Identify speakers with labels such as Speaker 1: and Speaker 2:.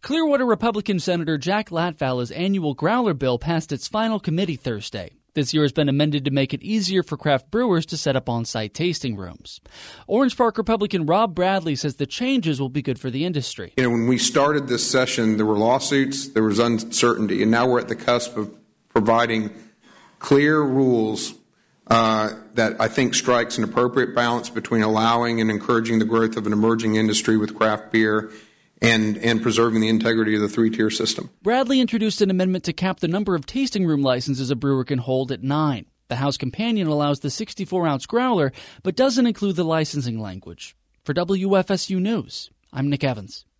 Speaker 1: Clearwater Republican Senator Jack Latvalla's annual growler bill passed its final committee Thursday. This year has been amended to make it easier for craft brewers to set up on-site tasting rooms. Orange Park Republican Rob Bradley says the changes will be good for the industry.
Speaker 2: When we started this session, there were lawsuits, there was uncertainty, and now we're at the cusp of providing clear rules that I think strikes an appropriate balance between allowing and encouraging the growth of an emerging industry with craft beer and preserving the integrity of the three-tier system.
Speaker 1: Bradley introduced an amendment to cap the number of tasting room licenses a brewer can hold at 9. The House Companion allows the 64-ounce growler, but doesn't include the licensing language. For WFSU News, I'm Nick Evans.